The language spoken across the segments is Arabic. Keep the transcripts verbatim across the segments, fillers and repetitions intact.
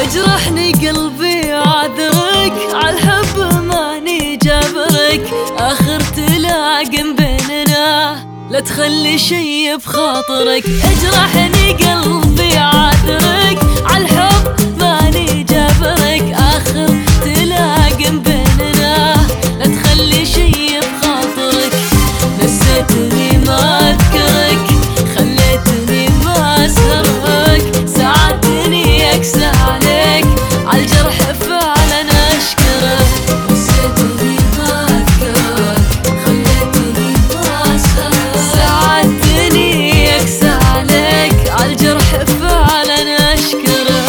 يجرحني قلبي عذرك، عالحب ماني جابرك، آخر تلاقم بيننا لا تخلي شي بخاطرك. اجرحني قلبي عذرك، عالحب ماني جابرك، آخر تلاقم بيننا لا تخلي شي بخاطرك. نسيتني ما اذكرك، خليتني ما اسهرك، ساعدتني اقسى عليك، عالجرح فعلا اشكرك. نسيتني ما اذكرك، خليتني ما اسهرك، ساعدتني اقسى عليك، عالجرح فعلا اشكرك.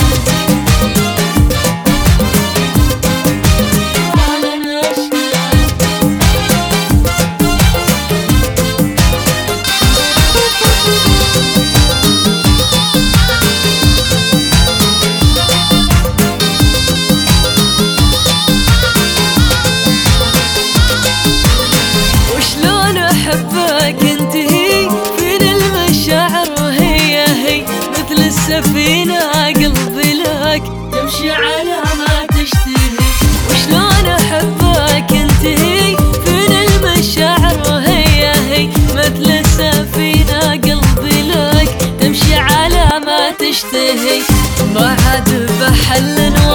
أحبك انتهي فين المشاعر وهي هي مثل السفينة، قلبي لك يمشي على ما تشتهي. وشلون أحبك انتهي فين المشاعر وهي هي مثل السفينة، قلبي لك تمشي على ما تشتهي. ما عاد بحل